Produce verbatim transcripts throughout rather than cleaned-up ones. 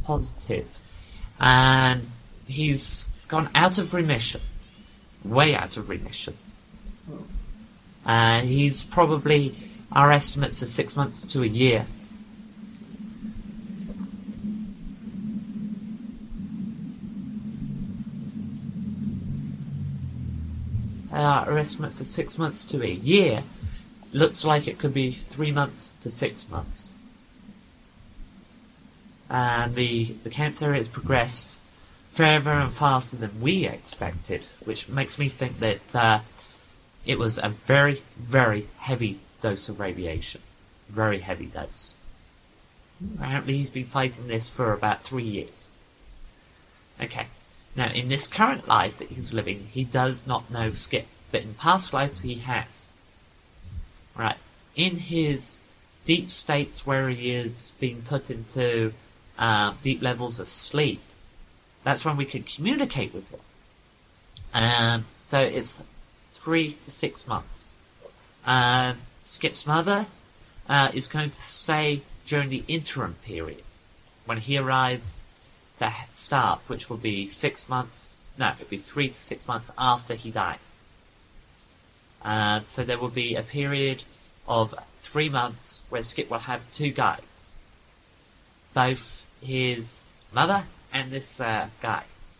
positive, and he's gone out of remission, way out of remission. Uh, he's probably, our estimates are six months to a year. Uh, our estimates are six months to a year. Looks like it could be three months to six months. And the, the cancer has progressed further and faster than we expected, which makes me think that uh, it was a very, very heavy dose of radiation. Very heavy dose. Apparently he's been fighting this for about three years. Okay. Now, in this current life that he's living, he does not know Skip, but in past lives he has. Right. In his deep states where he is being put into uh, deep levels of sleep, that's when we can communicate with him. Um, so it's three to six months. Um, Skip's mother uh, is going to stay during the interim period when he arrives to start, which will be six months, no, it'll be three to six months after he dies. Uh, so there will be a period of three months where Skip will have two guides. Both his mother and this uh, guy.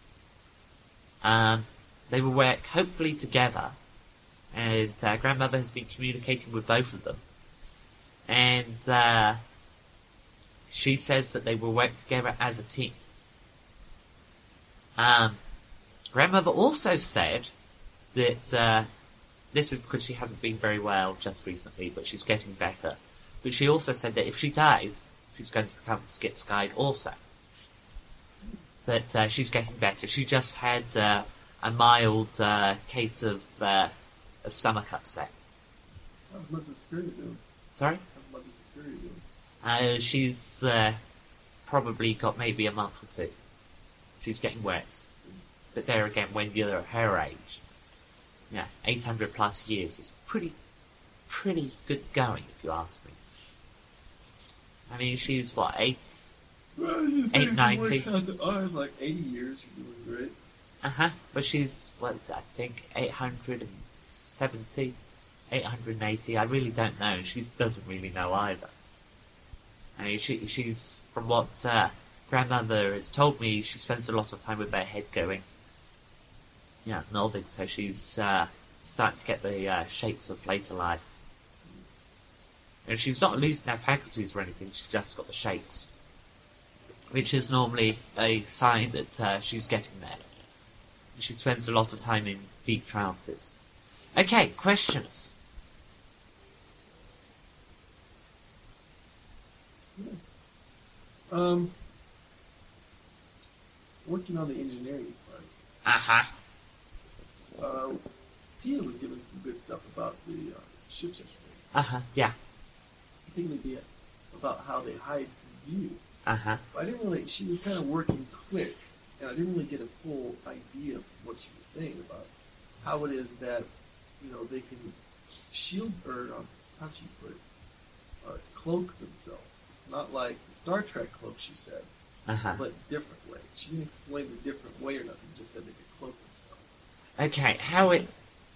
Um, they will work hopefully together, and uh, grandmother has been communicating with both of them. And uh, she says that they will work together as a team. Um, grandmother also said that, uh, this is because she hasn't been very well just recently, but she's getting better. But she also said that if she dies, she's going to become Skip's guide also. But uh, she's getting better. She just had uh, a mild uh, case of uh, a stomach upset. How much is period doing? Sorry? How much is period doing? Uh, she's uh, probably got maybe a month or two. She's getting worse. But there again, when you're her age, yeah, eight hundred plus years is pretty, pretty good going, if you ask me. I mean, she's, what, eight? eight ninety. Oh, it's like eighty years, you're doing great. Uh-huh, but she's, what's I think, eight hundred seventy, eight hundred eighty, I really don't know, she doesn't really know either. I mean, she, she's, from what uh, grandmother has told me, she spends a lot of time with her head going, yeah, nodding, so she's uh, starting to get the uh, shapes of later life. And she's not losing her faculties or anything, she's just got the shapes. Which is normally a sign that uh, she's getting there. She spends a lot of time in deep trances. Okay, questions? Um, working on the engineering part. Uh-huh. Uh, Tia was giving some good stuff about the uh, ships yesterday. Uh-huh, yeah. Particularly about how they hide from view. Uh-huh. I didn't really, she was kind of working quick, and I didn't really get a full idea of what she was saying about how it is that, you know, they can shield, or um, how she put it, uh, cloak themselves. Not like the Star Trek cloak, she said, Uh-huh. but different way. She didn't explain the different way or nothing, just said they could cloak themselves. Okay, how it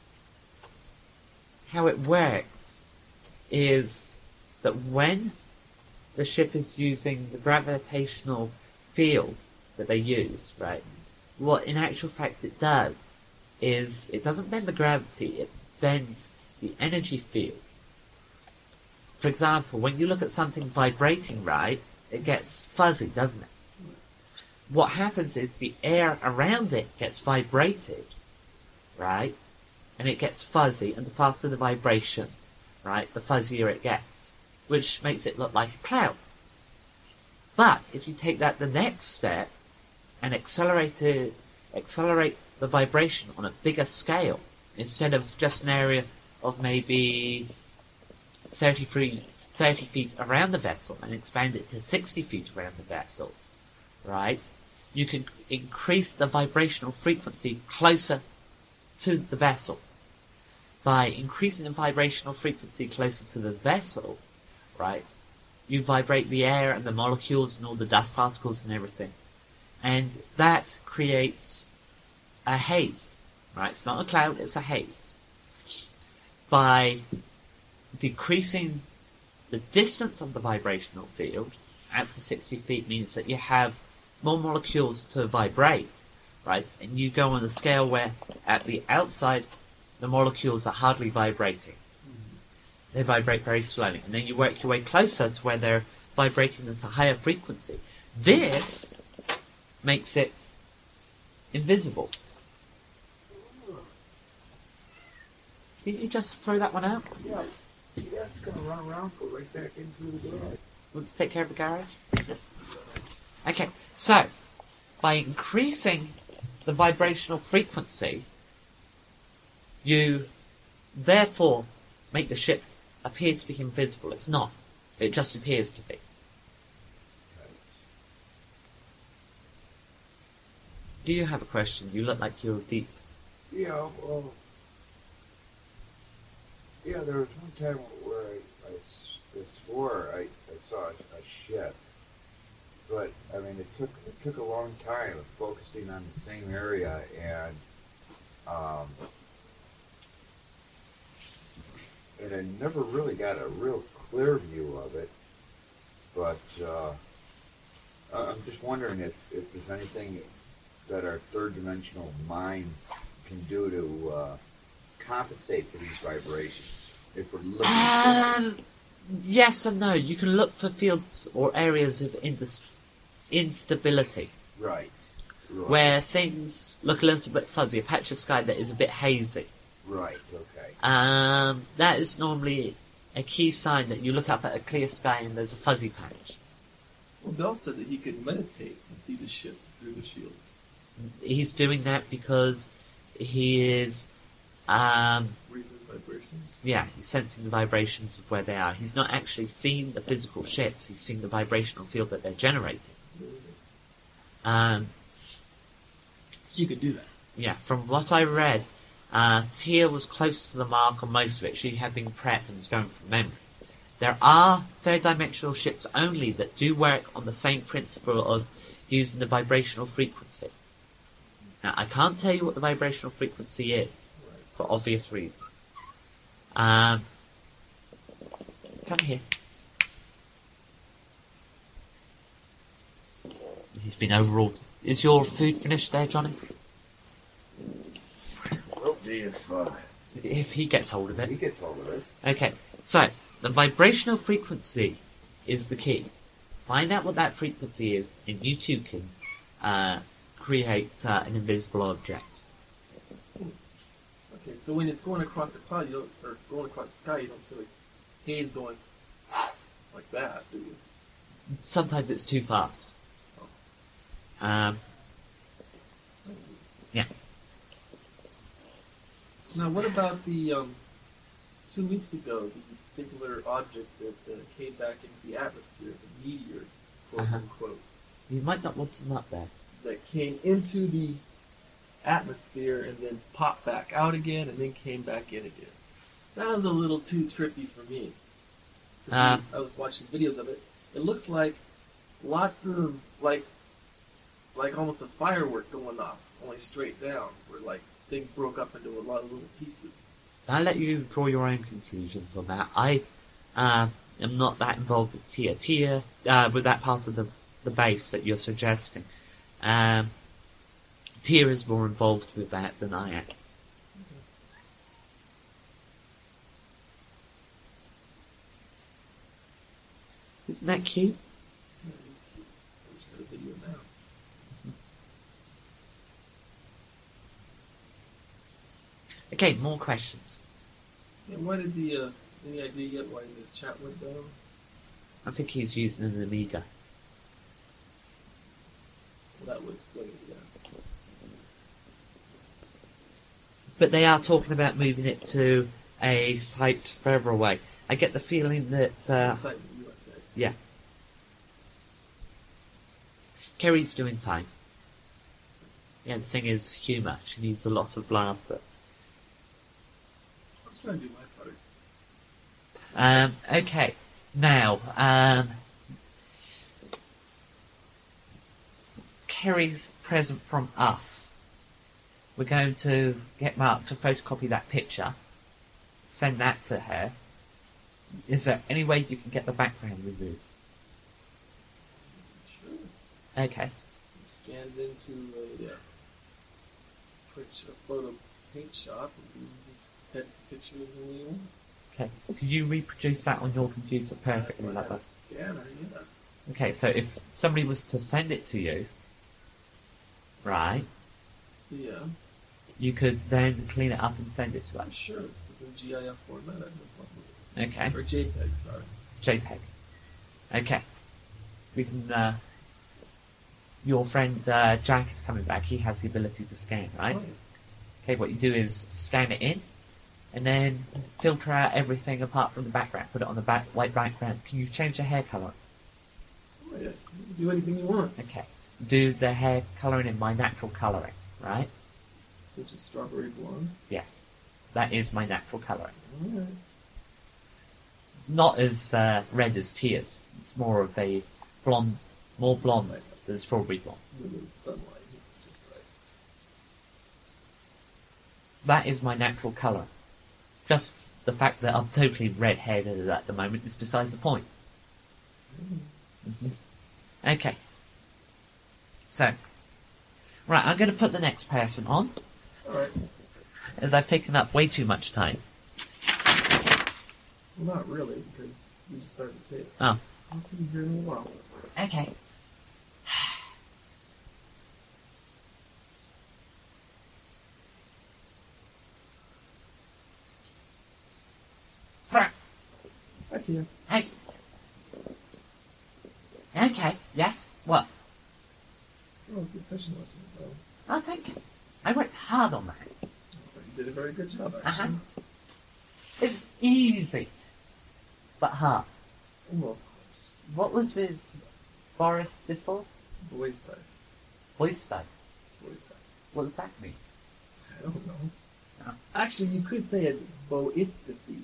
how it works is that when the ship is using the gravitational field that they use, right, what in actual fact it does is it doesn't bend the gravity, it bends the energy field. For example, when you look at something vibrating, right, it gets fuzzy, doesn't it? What happens is the air around it gets vibrated, right, and it gets fuzzy, and the faster the vibration, right, the fuzzier it gets, which makes it look like a cloud. But if you take that the next step and accelerate it, accelerate the vibration on a bigger scale, instead of just an area of maybe thirty feet, thirty feet around the vessel, and expand it to sixty feet around the vessel, right, you can increase the vibrational frequency closer to the vessel. By increasing the vibrational frequency closer to the vessel, right, you vibrate the air and the molecules and all the dust particles and everything. And that creates a haze, right? It's not a cloud, it's a haze. By decreasing the distance of the vibrational field out to sixty feet means that you have more molecules to vibrate, right? And you go on a scale where at the outside the molecules are hardly vibrating. They vibrate very slowly. And then you work your way closer to where they're vibrating at a higher frequency. This makes it invisible. Didn't you just throw that one out? Yeah. See, that's going to run around, go right back into the garage. Want to take care of the garage? Okay, so by increasing the vibrational frequency, you therefore make the ship appear to be invisible. It's not. It just appears to be. Do you have a question? You look like you're deep. Yeah, well, yeah, there was one time where I, I s- I swore I, I saw a, a ship, but I mean it took it took a long time of focusing on the same area, and um, and I never really got a real clear view of it. But uh, I- I'm just wondering if, if there's anything that our third dimensional mind can do to uh, compensate for these vibrations. If we're looking Um, yes and no. You can look for fields or areas of indis- instability for right, right, where things look a little bit fuzzy, a patch of sky that is a bit hazy. right, okay, Um, that is normally a key sign that you look up at a clear sky and there's a fuzzy patch. Well, Bell said that he could meditate and see the ships through the shields. He's doing that because he is, um, Reason vibrations. yeah, he's sensing the vibrations of where they are. He's not actually seeing the physical ships, he's seeing the vibrational field that they're generating. Um, So you could do that. yeah, from what I read, uh, Tia was close to the mark on most of it. She had been prepped and was going from memory. There are third-dimensional ships only that do work on the same principle of using the vibrational frequency. Now, I can't tell you what the vibrational frequency is, for obvious reasons. Um, come here. He's been overruled. Is your food finished there, Johnny? Will be if uh, If he gets hold of he it. gets hold of it. Okay, so the vibrational frequency is the key. Find out what that frequency is, and you too can uh, create uh, an invisible object. Okay, so when it's going across the cloud, you don't, or going across the sky, you don't see like haze going like that, do you? Sometimes it's too fast. Um, I see. Yeah. Now, what about the um, two weeks ago, the particular object that uh, came back into the atmosphere, the meteor, quote Uh-huh. unquote, you might not want them up there. that came into the atmosphere and then popped back out again and then came back in again? Sounds a little too trippy for me. 'Cause Uh. we- I was watching videos of it. It looks like lots of like, like almost a firework going off, only straight down, where like things broke up into a lot of little pieces. I'll let you draw your own conclusions on that. I uh, am not that involved with Tia. Tia, uh, with that part of the the base that you're suggesting. Um, Tia is more involved with that than I am. Isn't that cute? Yeah, it's cute. I wish I had a video now. Okay, more questions. Yeah, why did the uh, any idea yet why the chat went down? I think he's using an Amiga. Well, that would explain it. Yeah. But they are talking about moving it to a site further away. I get the feeling that uh, Site in the U S A. yeah, Kerry's doing fine. Yeah, the thing is humour. She needs a lot of laughter. I was trying to do my part. Um, okay, now, um, Terry's present from us. We're going to get Mark to photocopy that picture, send that to her. Is there any way you can get the background removed? Sure. Okay. Scanned into a, uh, Twitch, a photo paint shop, and you just edit the picture as you want. Okay. Could you reproduce that on your computer perfectly I like have that? a scanner, yeah. Okay, so if somebody was to send it to you, right, Yeah, you could then clean it up and send it to us. sure. It's in G I F format, I have no problem with it. Okay. Or JPEG, sorry. JPEG. Okay. We can, uh, your friend uh, Jack is coming back. He has the ability to scan, right? Oh, yeah. Okay, what you do is scan it in, and then filter out everything apart from the background. Put it on the back white background. Can you change the hair color? Oh, yeah. You can do anything you want. Okay. Do the hair coloring in my natural coloring, right? Which is strawberry blonde. Yes. That is my natural coloring. Alright. It's not as uh, red as tears. It's more of a blonde, more blonde than strawberry blonde. With the sunlight, just right. That is my natural colour. Just the fact that I'm totally red-headed at the moment is besides the point. Mm. Okay. So, right, I'm going to put the next person on, Alright. as I've taken up way too much time. Well, not really, because we just started the tape. Oh. I'll see you here in a while. Okay. Right. Hi, Tia. Hey. Okay, yes, what? Oh, good session lesson. Oh, I think I worked hard on that. you did a very good job, actually. Uh-huh. It's easy, but hard. Well, of course. What was with Boris before? Boys type. Voice type. Boys type. What does that mean? I don't know. Oh. Actually, you could say it's boistophy.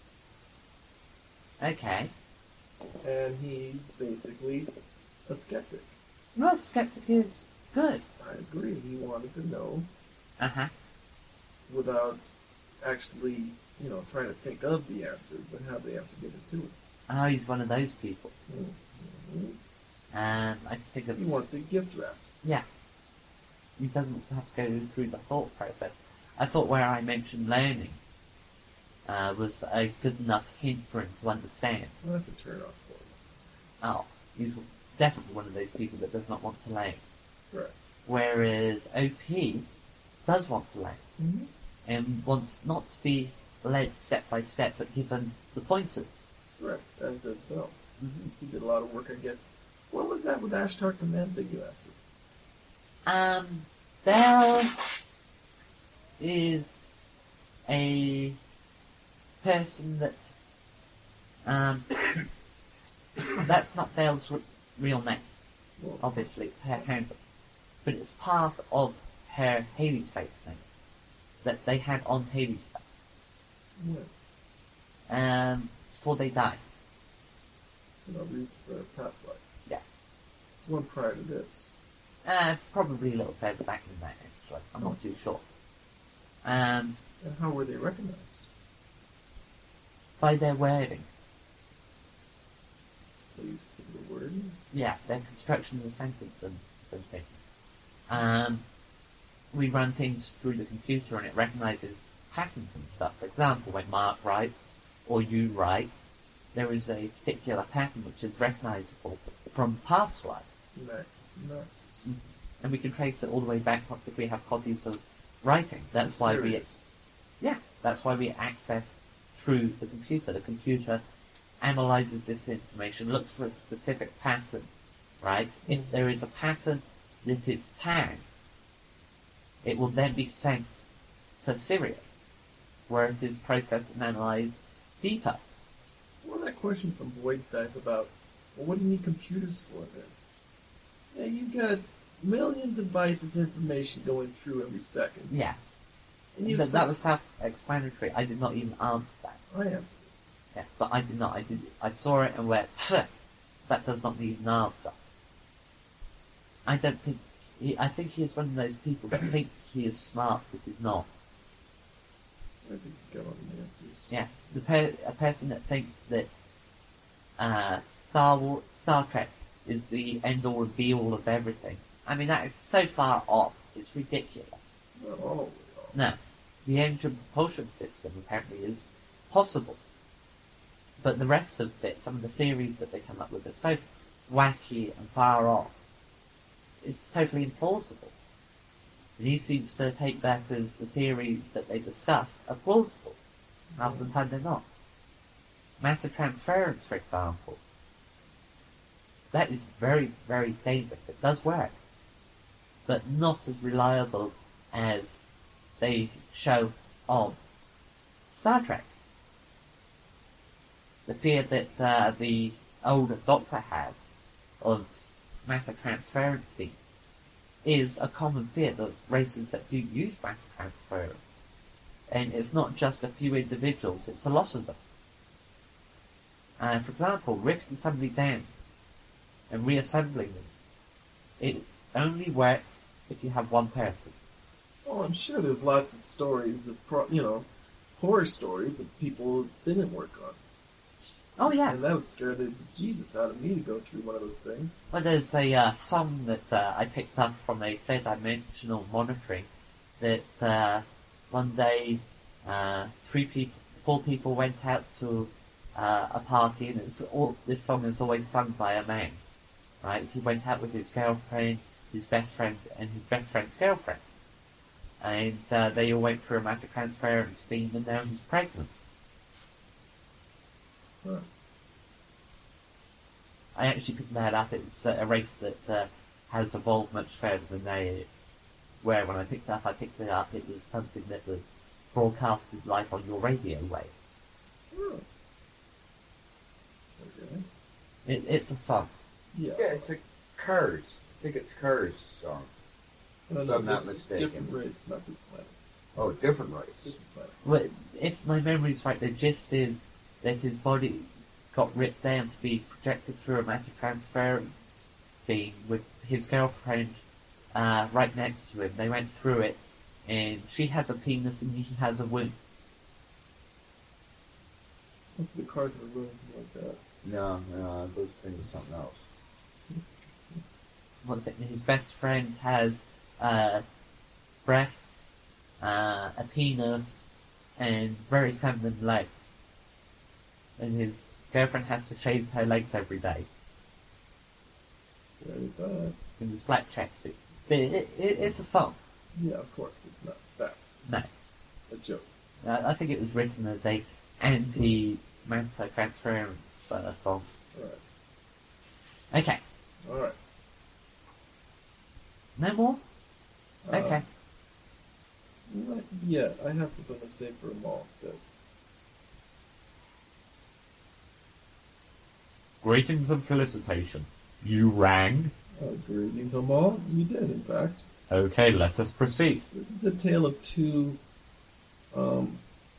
Okay. And he's basically a skeptic. Well, skeptic is good. I agree. He wanted to know Uh-huh. without actually, you know, trying to think of the answers, but have the answer given to him. Oh, he's one of those people. Mm-hmm. And I think He it's... wants a gift wrapped. Yeah. He doesn't have to go through the thought process. I thought where I mentioned learning uh, was a good enough hint for him to understand. Well, that's a turn off for him. Oh, he's definitely one of those people that does not want to learn. Right. Whereas O P does want to learn Mm-hmm. and wants not to be led step by step, but given the pointers. Right. As does Bell. Mm-hmm. He did a lot of work, I guess. What was that with Ashtar Command that you asked him? Um, Bell is a person that, um, that's not Bell's r- real name. Well, Obviously, it's her handle. But it's part of her Haley's Face name that they had on Haley's Face yeah. um, before they died. So no reason for a past life. Yes. One prior to this. Uh, probably a little further back than that, actually. I'm not too sure. Um, And how were they recognized? by their wording. They used the word. Yeah, their construction of the sentence and some things. Um, we run things through the computer and it recognizes patterns and stuff. For example, when Mark writes, or you write, there is a particular pattern which is recognizable from past lives. Synapses, synapses. And we can trace it all the way back if we have copies of writing. That's why we, Serious. yeah, that's why we access through the computer. The computer analyzes this information, looks for a specific pattern, right? If there is a pattern that is tagged, it will then be sent to Sirius, where it is processed and analyzed deeper. Well, that question from Boyd's Dive about, well, what do you need computers for then? Yeah, you've got millions of bytes of information going through every second. Yes. And you But expect- that was self-explanatory. I did not even answer that. I answered. Yes, but I did not. I did. I saw it and went, "Pfft, that does not need an answer." I don't think he, I think he is one of those people that thinks he is smart but is not. I think he's got all the answers. Yeah, the per- a person that thinks that uh, Star War- Star Trek is the end-all and be-all of everything. I mean, that is so far off. It's ridiculous. Not all the way off. No, the engine propulsion system apparently is possible. But the rest of it, some of the theories that they come up with are so wacky and far off. It's totally implausible. And he seems to take that as the theories that they discuss are plausible. Half the time they're not. Matter transference, for example. That is very, very dangerous. It does work. But not as reliable as they show on Star Trek. The fear that uh, the older Doctor has of matter transference being is a common fear that races that do use matter transference. And it's not just a few individuals, it's a lot of them. Uh, for example, ripping somebody down and reassembling them, it only works if you have one person. Well, I'm sure there's lots of stories of, pro- you know, horror stories of people it didn't work on. Oh yeah. And that would scare the Jesus out of me to go through one of those things. Well, there's a uh, song that uh, I picked up from a third dimensional monitoring that uh, one day uh, three people, four people went out to uh, a party, and it's all, this song is always sung by a man, right? He went out with his girlfriend, his best friend, and his best friend's girlfriend, and uh, they all went through a matter transference theme, and now he's pregnant. Huh. I actually picked that up. It's uh, a race that uh, has evolved much further than they were. When I picked it up, I picked it up. It was something that was broadcasted live on your radio waves. Oh. Okay. It, it's a song. Yeah. Yeah, it's a Cars. I think it's Cars song. No, if no, I'm not different- mistaken. Different race, not this planet. Oh, different race. Different planet. Well, if my memory's right, the gist is that his body got ripped down to be projected through a matter transference beam with his girlfriend uh, right next to him. They went through it, and she has a penis and he has a womb. Hopefully the cars are ruined like that. No, no, those things are something else. What's it? His best friend has uh, breasts, uh, a penis, and very feminine legs. And his girlfriend has to shave her legs every day. Very bad. And he's flat chested. But it, it, it's a song. Yeah, of course, it's not that. No. A joke. Uh, I think it was written as a anti-matter transference uh, song. Alright. Okay. Alright. No more? Uh, Okay. Not yet. I have something to say for them all instead. Greetings and felicitations. You rang? Uh, greetings, Amal. You did, in fact. Okay, let us proceed. This is the tale of two, um,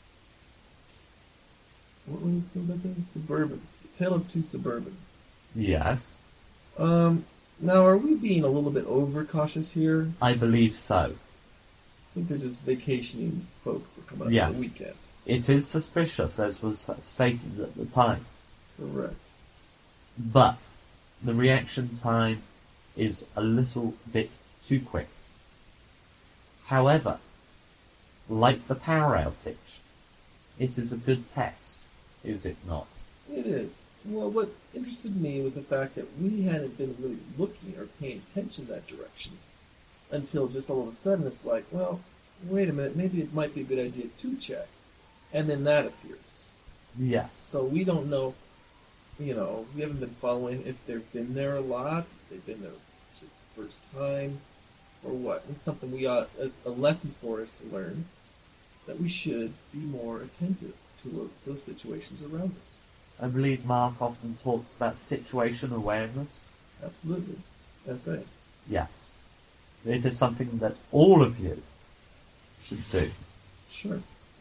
what was the other thing? Suburbans. The tale of two Suburbans. Yes, Um, now, are we being a little bit overcautious here? I believe so. I think they're just vacationing folks that come out Yes. on the weekend. It is suspicious, as was stated at the time. Correct. But the reaction time is a little bit too quick. However, like the power outage, it is a good test, is it not? It is. Well, what interested me was the fact that we hadn't been really looking or paying attention that direction until just all of a sudden it's like, well, wait a minute, maybe it might be a good idea to check. And then that appears. Yes. So we don't know, you know, we haven't been following if they've been there a lot, if they've been there just the first time, or what. It's something we ought, a, a lesson for us to learn, that we should be more attentive to those situations around us. I believe Mark often talks about situation awareness. Absolutely. That's it. Yes. It is something that all of you should do. Sure.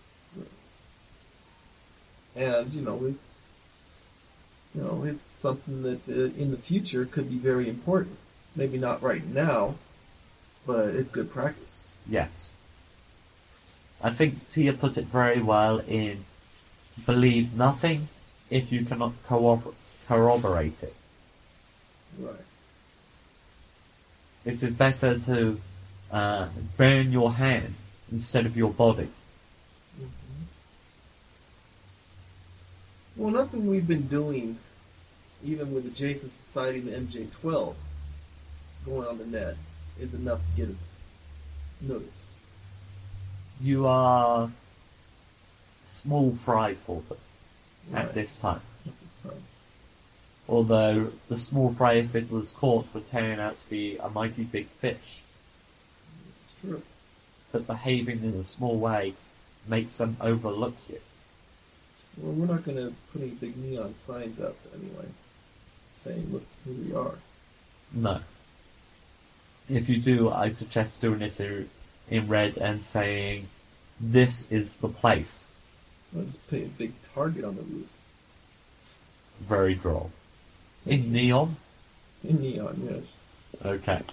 And, you know, we, you know, it's something that uh, in the future could be very important. Maybe not right now, but it's good practice. Yes. I think Tia put it very well in believe nothing if you cannot corrobor- corroborate it. Right. It is better to uh, burn your hand instead of your body. Mm-hmm. Well, nothing we've been doing, even with the Jason Society and the M J twelve, going on the net, is enough to get us noticed. You are small fry for them Right. at this time. At this time. Although the small fry, if it was caught, would turn out to be a mighty big fish. This is true. But behaving in a small way makes them overlook you. Well, we're not going to put any big neon signs out there anyway, saying, look who we are. No. If you do, I suggest doing it in red and saying, this is the place. I'll just put a big target on the roof. Very droll. In neon? In neon, yes. Okay.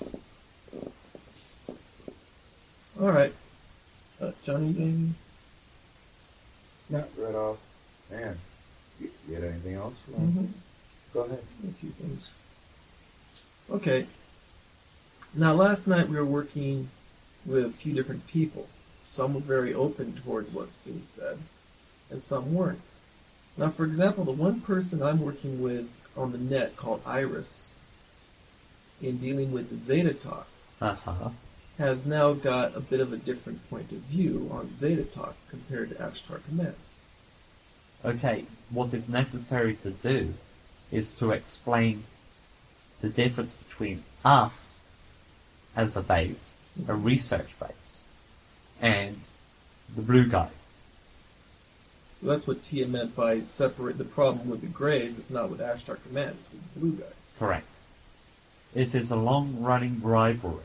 Alright. Uh, Johnny, anything? Not right off. Man, you, you had anything else? Mm-hmm. Go ahead. A few things. Okay. Now, last night we were working with a few different people. Some were very open towards what's being said, and some weren't. Now, for example, the one person I'm working with on the net called Iris, in dealing with the Zeta Talk, Uh-huh. has now got a bit of a different point of view on Zeta Talk compared to Ashtar Command. Okay, what is necessary to do is to explain the difference between us as a base, a research base, and the blue guys. So that's what Tia meant by separate the problem with the Greys. It's not with Ashtar Command, it's with the blue guys. Correct. It is a long-running rivalry.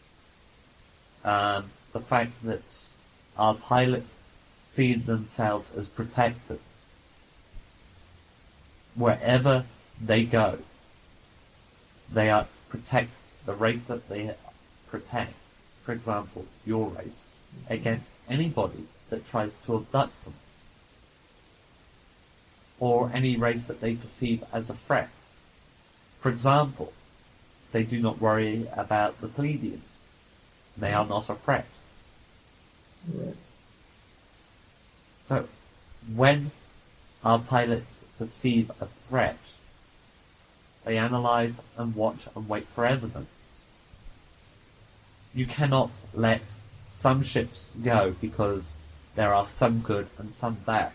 Um, the fact that our pilots see themselves as protectors. Wherever they go, they are protect the race that they protect. For example, your race, against anybody that tries to abduct them, or any race that they perceive as a threat. For example, they do not worry about the Pleiadians. They are not a threat. Right. So, when our pilots perceive a threat, they analyze and watch and wait for evidence. You cannot let some ships go because there are some good and some bad.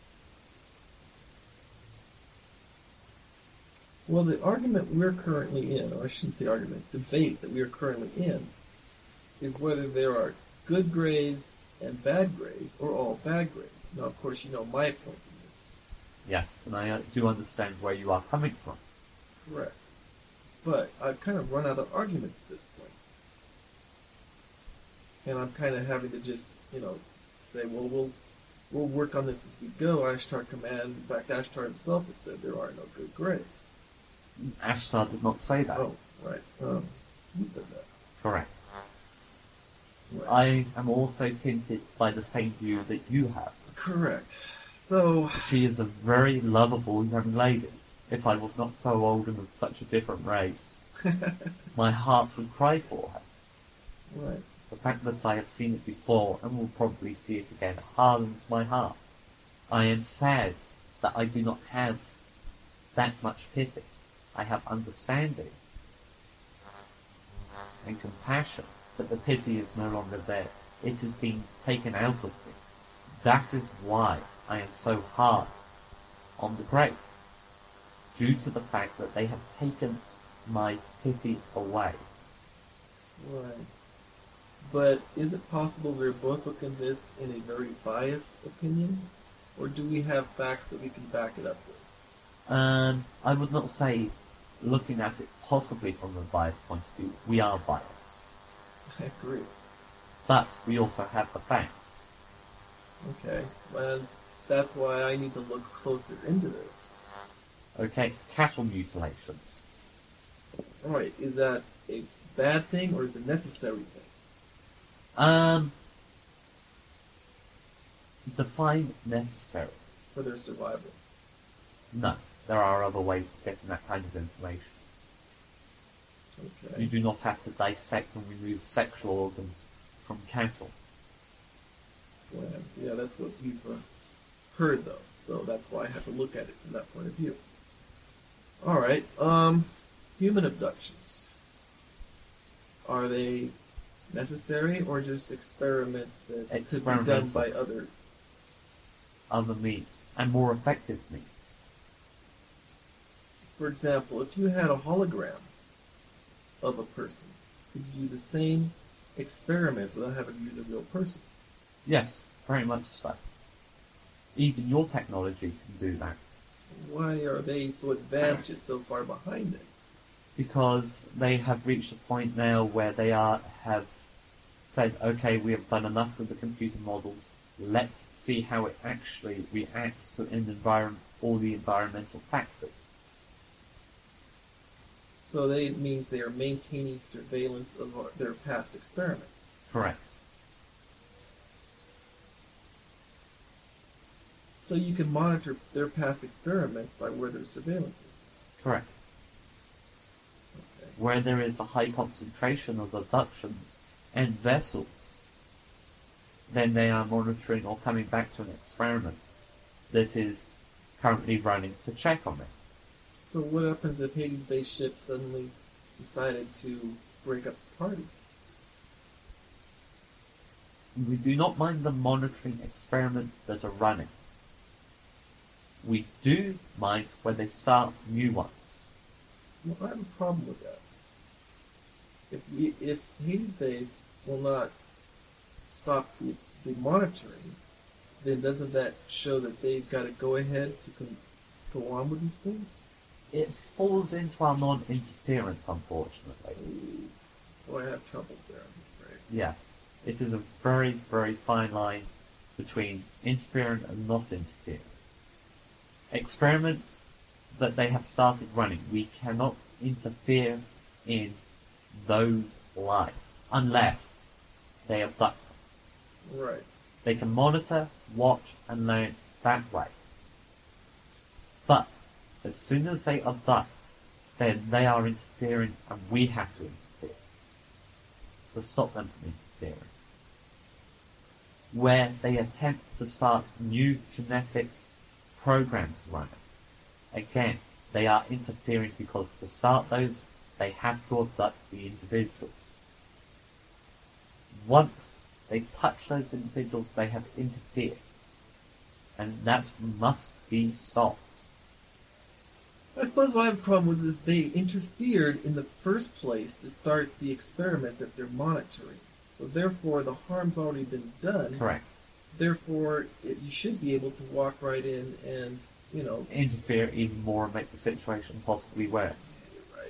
Well, the argument we're currently in, or I shouldn't say argument, debate that we are currently in, is whether there are good Greys and bad Greys, or all bad Greys. Now, of course, you know my point in this. Yes, and I uh, do understand where you are coming from. Correct. But I've kind of run out of arguments at this point. And I'm kind of having to just, you know, say, well, we'll we'll work on this as we go. Ashtar Command, in fact, Ashtar himself has said there are no good Greys. Ashtar did not say that. Oh, right. Um, who said that? Correct. Right. I am also tinted by the same view that you have. Correct. So, She is a very lovable young lady. If I was not so old and of such a different race, my heart would cry for her. right. The fact that I have seen it before and will probably see it again hardens my heart. I am sad that I do not have that much pity. I have understanding and compassion, but the pity is no longer there. It has been taken out of me. That is why I am so hard on the Greys, due to the fact that they have taken my pity away. Right. But is it possible we're both looking at this in a very biased opinion? Or do we have facts that we can back it up with? Um, I would not say, looking at it possibly from a biased point of view, we are biased. I agree. But we also have the facts. Okay. Well, that's why I need to look closer into this. Okay, cattle mutilations. Alright, is that a bad thing or is it a necessary thing? Um, define necessary. for their survival? No, there are other ways of getting that kind of information. Okay. You do not have to dissect and remove sexual organs from cattle. Glands. Yeah, that's what we've uh, heard, though. So that's why I have to look at it from that point of view. All right. Um, human abductions. Are they necessary or just experiments that could be done Experimental. by other? Other means, and more effective means. For example, if you had a hologram of a person, could you do the same experiments without having to use a real person? Yes, very much so. Even your technology can do that. Why are they so advanced yet so far behind it? Because they have reached a point now where they are have said, okay, we have done enough with the computer models. Let's see how it actually reacts to an environment, all the environmental factors. So they it means they are maintaining surveillance of our, their past experiments. Correct. So you can monitor their past experiments by where their surveillance is. Correct. Okay. Where there is a high concentration of abductions and vessels, then they are monitoring or coming back to an experiment that is currently running to check on it. So what happens if Hades-based ship suddenly decided to break up the party? We do not mind them monitoring experiments that are running. We do mind when they start new ones. Well, I have a problem with that. If we, if Hades-based will not stop the, the monitoring, then doesn't that show that they've got to go ahead to con- go on with these things? It falls into our non-interference, unfortunately. So I have troubles there, I'm afraid. Yes, it is a very, very fine line between interfering and not interfering. Experiments that they have started running, we cannot interfere in those live unless they abduct them. Right. They can monitor, watch, and learn that way. But as soon as they abduct, then they are interfering and we have to interfere to stop them from interfering. Where they attempt to start new genetic programs running, again, they are interfering because to start those, they have to abduct the individuals. Once they touch those individuals, they have interfered. And that must be stopped. I suppose what I have a problem with is they interfered in the first place to start the experiment that they're monitoring. So therefore, the harm's already been done. Correct. Therefore, it, you should be able to walk right in and, you know... Interfere even more and make the situation possibly worse. Right.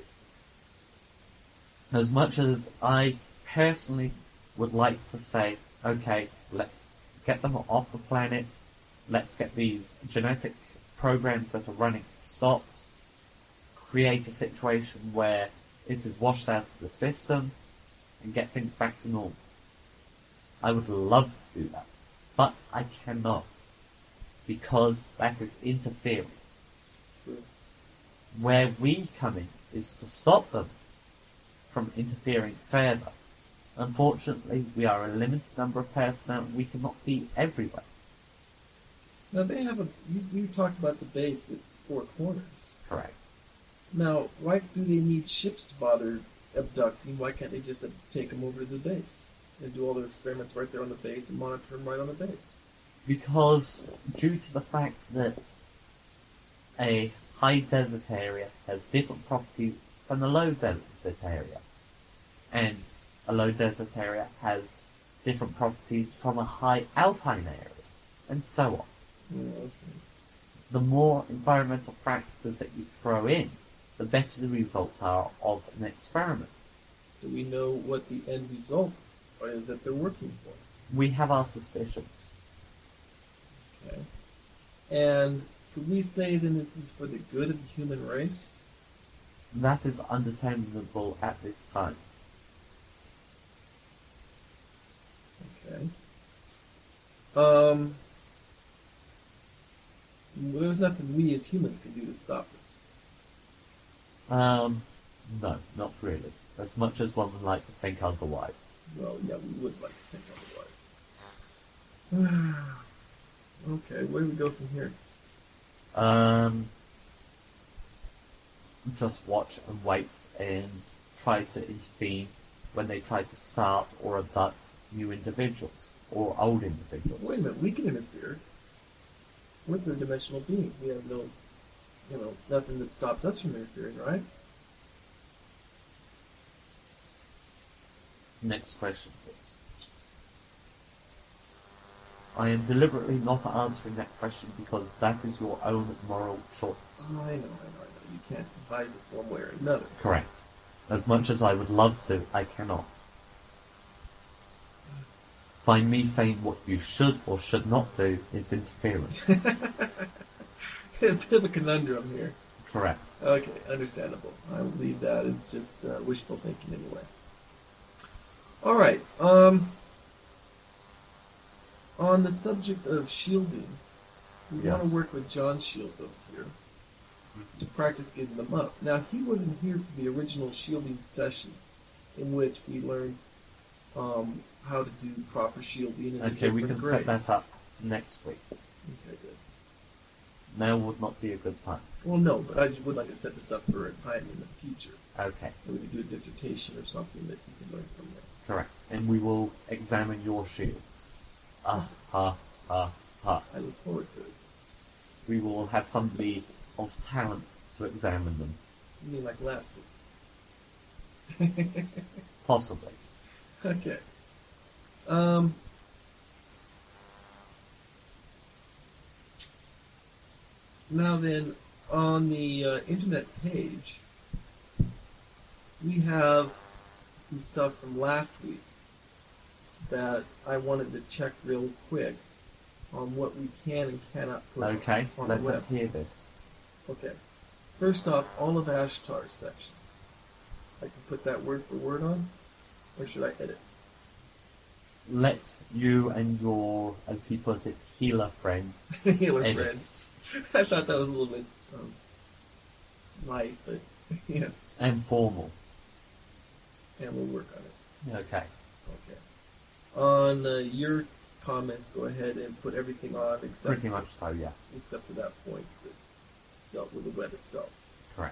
As much as I personally would like to say, okay, let's get them off the planet, let's get these genetic programs that are running stopped, create a situation where it is washed out of the system, and get things back to normal. I would love to do that, but I cannot, because that is interfering. True. Where we come in is to stop them from interfering further. Unfortunately, we are a limited number of personnel and we cannot be everywhere. Now, they have a... You, you talked about the base at Four Corners. Correct. Now, why do they need ships to bother abducting? Why can't they just uh, take them over to the base and do all their experiments right there on the base and monitor them right on the base? Because due to the fact that a high desert area has different properties from a low desert area, and a low desert area has different properties from a high alpine area, and so on. Yeah, okay. The more environmental factors that you throw in, the better the results are of an experiment. Do we know what the end result is that they're working for? We have our suspicions. Okay. And could we say then this is for the good of the human race? That is undeterminable at this time. Um, there's nothing we as humans can do to stop this. Um, no, not really. As much as one would like to think otherwise. Well, yeah, we would like to think otherwise. Okay, where do we go from here? Um, just watch and wait and try to intervene when they try to start or abduct new individuals or old individuals. Wait a minute, we can interfere. We're third-dimensional beings. We have no, you know, nothing that stops us from interfering, right? Next question, please. I am deliberately not answering that question because that is your own moral choice. Oh, I know, I know, I know. You can't advise us one way or another. Correct. As much as I would love to, I cannot. By me saying what you should or should not do is interference. A bit of a conundrum here. Correct. Okay, understandable. I will leave that. It's just uh, wishful thinking anyway. All right. Um, on the subject of shielding, we Yes. want to work with John Shield over here to practice getting them up. Now, he wasn't here for the original shielding sessions in which we learned um, how to do proper shielding. And Okay, we can different set grades. that up next week. Okay, good. Now would not be a good time. Well, no, but I just would like to set this up for a time in the future. Okay, And we could do a dissertation or something that you can learn from there. correct. And we will examine your shields. Ah, ha, ha, ha. I look forward to it. We will have somebody of talent to examine them. You mean like last week? Possibly. Okay. Um. Now then, on the uh, internet page, we have some stuff from last week that I wanted to check real quick on what we can and cannot put Okay, on let the web. us hear this. Okay. First off, all of Ashtar's section. I can put that word for word on, or should I edit? Let you and your, as he put it, healer friend. Healer Edit. friend. I thought that was a little bit um, light, but yes. And formal. And we'll work on it. Okay. Okay. On uh, your comments, go ahead and put everything on except Pretty much so, yes. except for that point that dealt with the web itself. Correct.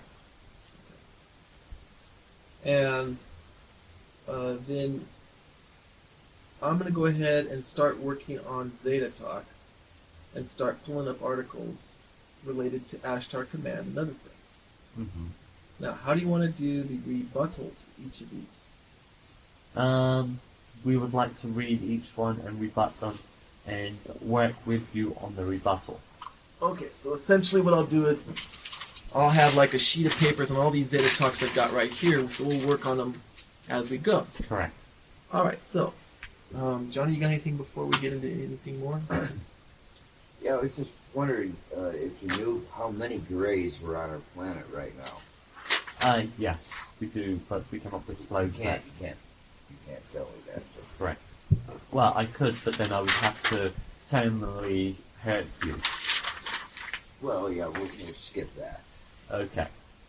And uh, then I'm going to go ahead and start working on Zeta Talk and start pulling up articles related to Ashtar Command and other things. Mm-hmm. Now, how do you want to do the rebuttals for each of these? Um, we would like to read each one and rebut them and work with you on the rebuttal. Okay, so essentially what I'll do is I'll have like a sheet of papers on all these Zeta Talks I've got right here, so we'll work on them as we go. Correct. All right, so um, Johnny, you got anything before we get into anything more? Yeah, I was just wondering uh, if you knew how many grays were on our planet right now. Uh, yes, we do, but we cannot You disclose can't, that. you can't, you can't tell me that. So. Correct. Well, I could, but then I would have to terminally hurt you. Well, yeah, we'll, we'll skip that. Okay.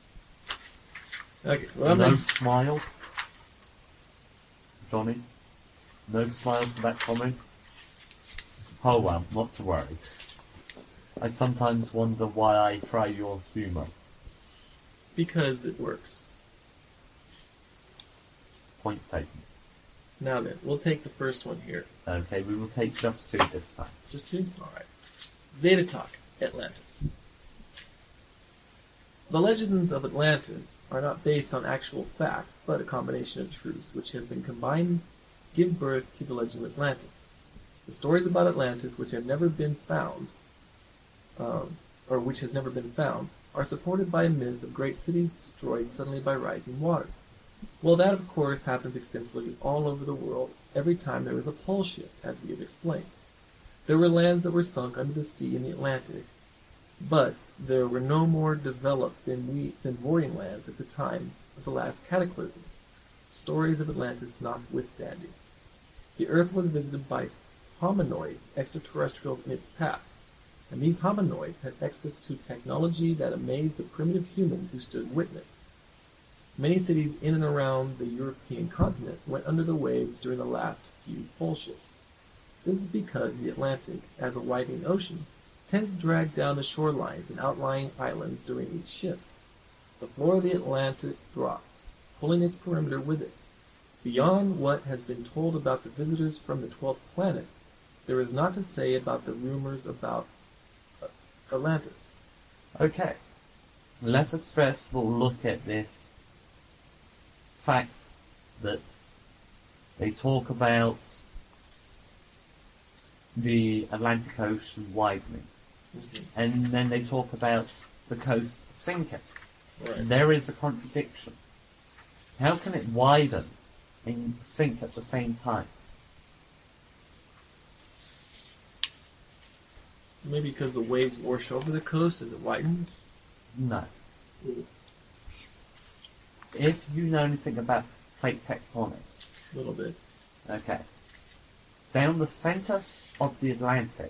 Okay, so I'm No gonna, smile? Johnny? No smile for that comment? Oh well, not to worry. I sometimes wonder why I try your humour. because it works. Point taken. Now then, we'll take the first one here. Okay, we will take just two this time. Just two? Alright. Zeta Talk, Atlantis. The legends of Atlantis are not based on actual fact, but a combination of truths which have been combined give birth to the legend of Atlantis. The stories about Atlantis which have never been found, um, or which has never been found, are supported by myths of great cities destroyed suddenly by rising water. Well, that of course happens extensively all over the world every time there is a pole shift, as we have explained. There were lands that were sunk under the sea in the Atlantic, but there were no more developed than we than Vorian lands at the time of the last cataclysms, stories of Atlantis notwithstanding. The earth was visited by hominoid extraterrestrials in its path, and these hominoids had access to technology that amazed the primitive humans who stood witness. Many cities in and around the European continent went under the waves during the last few pole shifts. This is because the Atlantic, as a widening ocean, tends to drag down the shorelines and outlying islands during each shift. The floor of the Atlantic drops, pulling its perimeter with it. Beyond what has been told about the visitors from the twelfth planet, there is not to say about the rumors about Atlantis. Okay. Let us first of all look at this fact that they talk about the Atlantic Ocean widening. Mm-hmm. And then they talk about the coast sinking. Right. There is a contradiction. How can it widen and sink at the same time? Maybe because the waves wash over the coast as it widens? No. Mm. If you know anything about plate tectonics, A little bit. okay, down the center of the Atlantic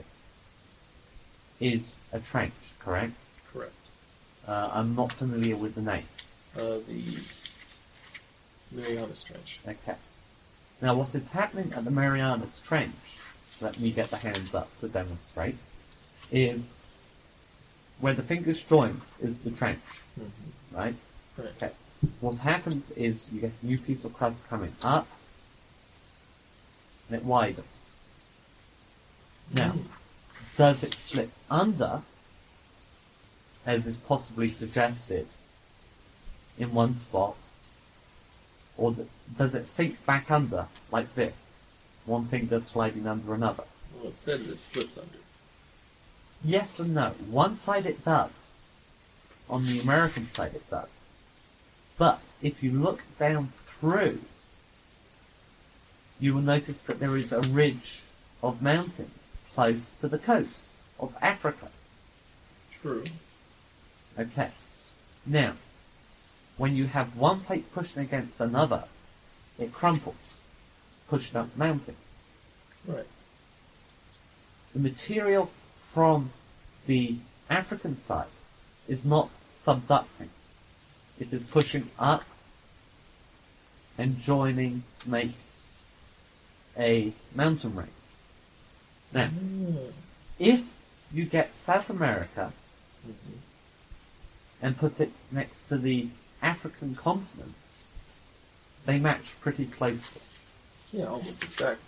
is a trench, correct? Correct. Uh, I'm not familiar with the name. Uh, the Marianas Trench. Okay. Now what is happening at the Marianas Trench, let me get the hands up to demonstrate, is where the fingers join is the trench, Mm-hmm. right? Right. Okay. What happens is you get a new piece of crust coming up, and it widens. Now, Mm. does it slip under, as is possibly suggested, in one spot, or th- does it sink back under, like this, one finger sliding under another? Well, it said that it slips under. Yes and no. One side it does. On the American side it does. But if you look down through, you will notice that there is a ridge of mountains close to the coast of Africa. True. Okay. Now, when you have one plate pushing against another, it crumples, pushing up mountains. Right. The material from the African side is not subducting. It is pushing up and joining to make a mountain range. Now, Mm. if you get South America Mm-hmm. and put it next to the African continent, they match pretty closely. Yeah, almost exactly.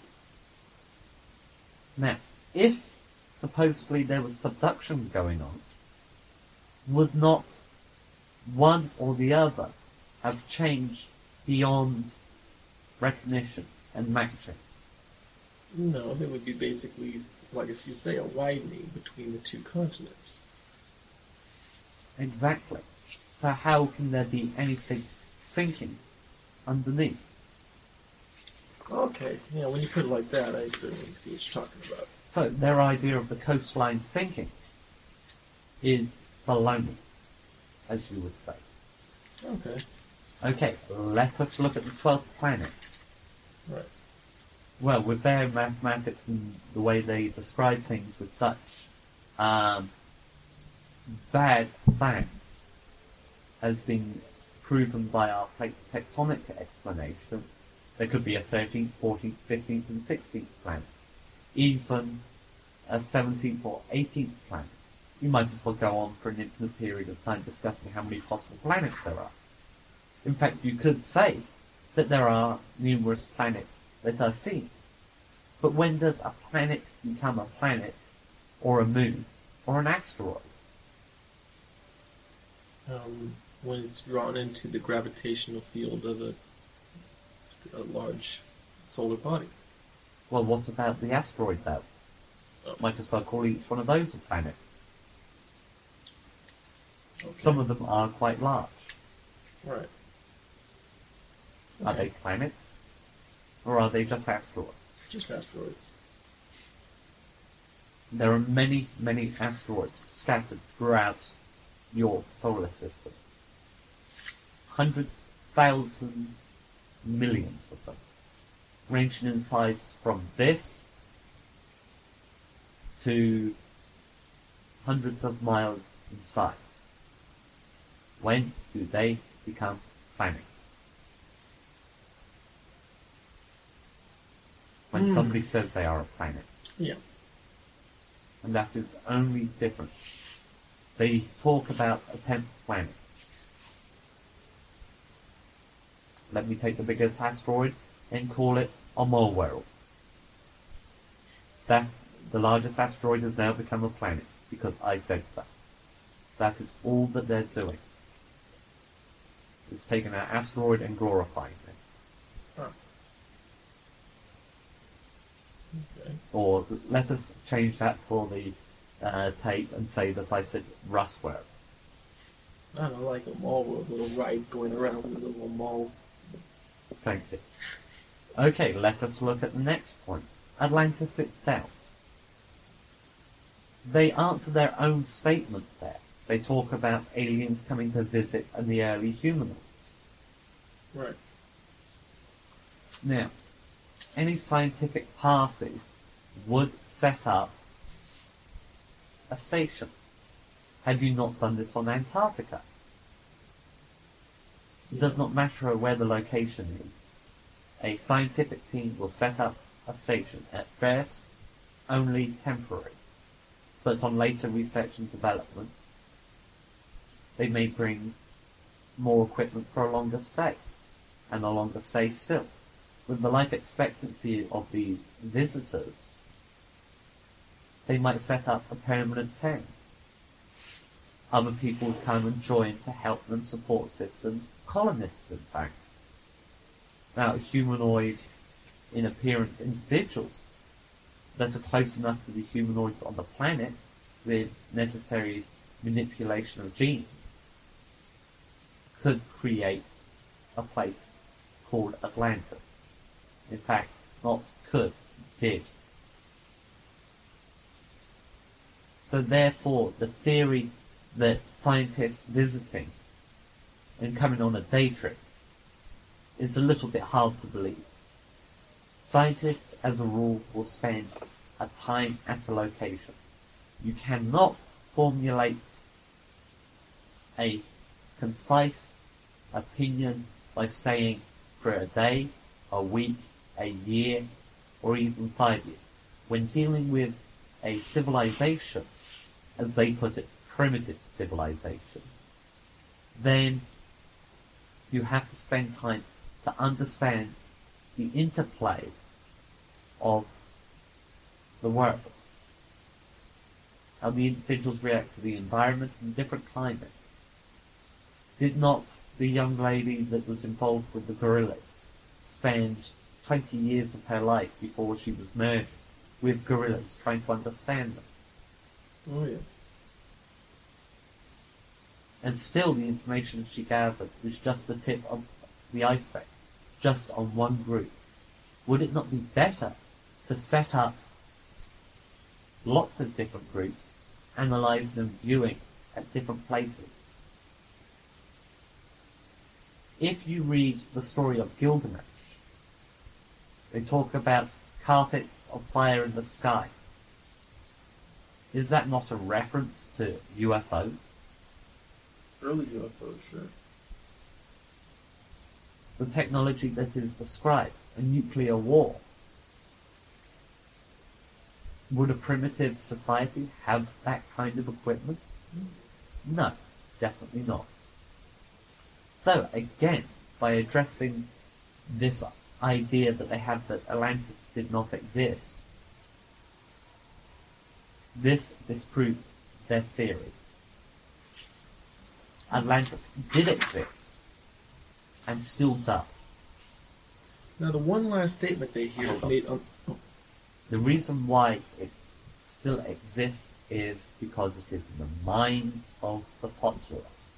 Now, if supposedly there was subduction going on, would not one or the other have changed beyond recognition and matching? No, there would be basically, like as you say, a widening between the two continents. Exactly. So how can there be anything sinking underneath? Okay, yeah, when you put it like that, I certainly see what you're talking about. So their idea of the coastline sinking is baloney, as you would say. Okay, Okay, let us look at the twelfth planet. right. Well, with their mathematics and the way they describe things with such um, bad facts has been proven by our plate tectonic explanation, there could be a thirteenth, fourteenth, fifteenth and sixteenth planet. Even a seventeenth or eighteenth planet. You might as well go on for an infinite period of time discussing how many possible planets there are. In fact, you could say that there are numerous planets that are seen. But when does a planet become a planet, or a moon, or an asteroid? Um, when it's drawn into the gravitational field of a, a large solar body. Well, what about the asteroid belt? Oh. Might as well call each one of those a planet. Okay. Some of them are quite large. Right. Are Okay. they planets? Or are they just asteroids? Just asteroids. There are many, many asteroids scattered throughout your solar system. Hundreds, thousands, millions of them. Ranging in size from this to hundreds of miles in size. When do they become planets? When Hmm. somebody says they are a planet. Yeah. And that is the only difference. They talk about a tenth planet. Let me take the biggest asteroid and call it a mole world. That the largest asteroid has now become a planet because I said so. That is all that they're doing. It's taking an asteroid and glorifying it. Huh. Okay. Or let us change that for the uh, tape and say that I said Rust world. I don't know, like a mall with a little ride going around with the little malls. Thank you. Okay, let us look at the next point. Atlantis itself. They answer their own statement there. They talk about aliens coming to visit and the early humanoids. Right. Now, any scientific party would set up a station. Have you not done this on Antarctica? It does not matter where the location is. A scientific team will set up a station, at first only temporary, but on later research and development they may bring more equipment for a longer stay, and a longer stay still. With the life expectancy of these visitors, they might set up a permanent town. Other people would come and join to help them support systems, colonists in fact. Now, humanoid in appearance individuals that are close enough to the humanoids on the planet with necessary manipulation of genes could create a place called Atlantis. In fact, not could, did. So therefore, the theory that scientists visiting and coming on a day trip is a little bit hard to believe. Scientists, as a rule, will spend a time at a location. You cannot formulate a concise opinion by staying for a day, a week, a year, or even five years. When dealing with a civilization, as they put it, primitive civilization, then you have to spend time to understand the interplay of the world, how the individuals react to the environment in different climates. Did not the young lady that was involved with the gorillas spend twenty years of her life before she was murdered with gorillas trying to understand them? Oh, yeah. And still the information she gathered was just the tip of the iceberg, just on one group. Would it not be better to set up lots of different groups, analyze them viewing at different places? If you read the story of Gilgamesh, they talk about carpets of fire in the sky. Is that not a reference to U F Os? Early U F Os, sure. The technology that is described, a nuclear war. Would a primitive society have that kind of equipment? No, definitely not. So, again, by addressing this idea that they have that Atlantis did not exist, this disproves their theory. Atlantis did exist, and still does. Now, the one last statement they hear Hold on. made on. Oh, The reason why it still exists is because it is in the minds of the populace.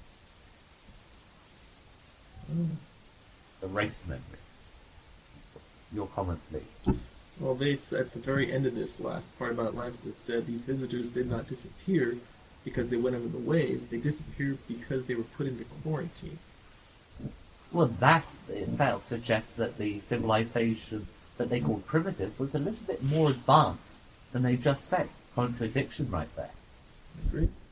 The race memory. Your comment, please. well, they said at the very end of this last part about Atlantis, it said these visitors did not disappear because they went under the waves. They disappeared because they were put into quarantine. Well, that itself suggests that the civilization that they called primitive was a little bit more advanced than they just said, contradiction right there. Agree.